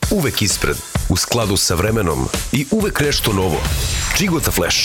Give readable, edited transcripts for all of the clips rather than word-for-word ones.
uvek ispred, u skladu sa vremenom i uvek nešto novo. Čigota Flash.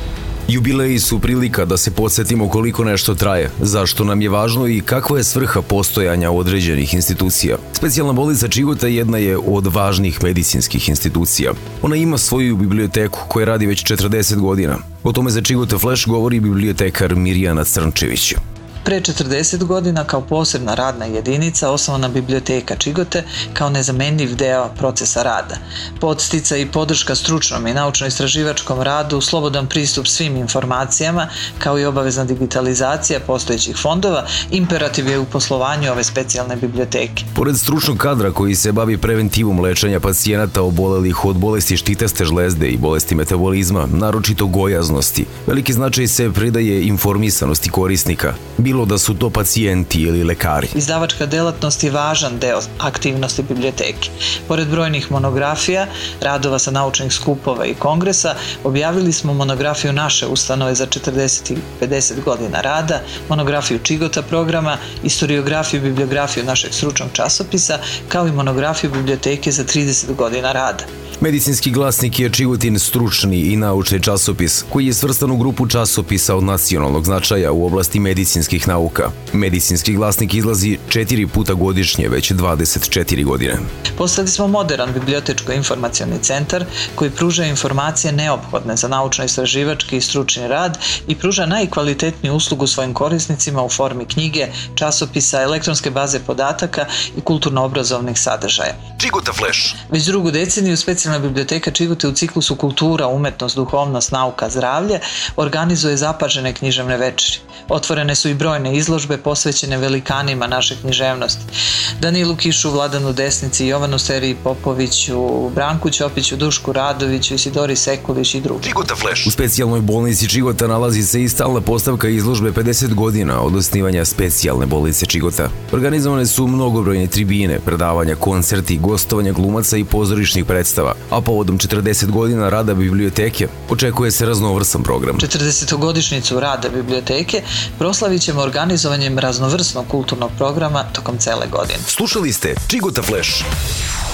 Jubileji su prilika da se podsjetimo koliko nešto traje, zašto nam je važno i kakva je svrha postojanja određenih institucija. Specijalna bolnica Čigota jedna je od važnih medicinskih institucija. Ona ima svoju biblioteku koja radi već 40 godina. O tome za Čigota Flash govori bibliotekar Mirjana Crnčević. Pre 40 godina kao posebna radna jedinica osnovana biblioteka Čigote kao nezamenljiv deo procesa rada. Podsticaj i podrška stručnom i naučno-istraživačkom radu, slobodan pristup svim informacijama, kao i obavezna digitalizacija postojećih fondova, imperativ je u poslovanju ove specijalne biblioteke. Pored stručnog kadra koji se bavi preventivom lečenja pacijenata obolelih od bolesti štitaste žlezde i bolesti metabolizma, naročito gojaznosti, veliki značaj se pridaje informisanosti korisnika, bilo da su to pacijenti ili lekari. Izdavačka delatnost je važan deo aktivnosti biblioteke. Pored brojnih monografija, radova sa naučnih skupova i kongresa, objavili smo monografiju naše ustanove za 40 i 50 godina rada, monografiju Čigota programa, istoriografiju i bibliografiju našeg stručnog časopisa, kao i monografiju biblioteke za 30 godina rada. Medicinski glasnik je Čigotin stručni i naučni časopis koji je svrstan u grupu časopisa od nacionalnog značaja u oblasti medicinskih nauka. Medicinski glasnik izlazi 4 puta godišnje, već 24 godine. Postali smo moderan bibliotečko-informacioni centar koji pruža informacije neophodne za naučno-istraživački i stručni rad i pruža najkvalitetniju uslugu svojim korisnicima u formi knjige, časopisa, elektronske baze podataka i kulturno-obrazovnih sadržaja. Čigota Flash. Već drugu deceniju specijalna biblioteka Čigote u ciklusu kultura, umetnost, duhovnost, nauka, zdravlje organizuje zapažene književne večeri. Otvorene su i brojne izložbe posvećene velikanima naše književnosti. Danilu Kišu, Vladanu Desnici, Jovanu Steriji Popoviću, Branku Ćopiću, Dušku Radoviću, Isidori Sekulić i drugi. Čigota Flash. U specijalnoj bolnici Čigota nalazi se i stalna postavka izložbe 50 godina od osnivanja specijalne bolnice Čigota. Organizovane su mnogobrojne tribine, predavanja, koncerti, gostovanja glumaca i pozorišnih predstava, a povodom 40 godina rada biblioteke očekuje se raznovrsan program. 40-godišnjicu rada biblioteke proslavit ćemo organizovanjem raznovrsnog kulturnog programa tokom cele godine. Slušali ste Čigota Flash.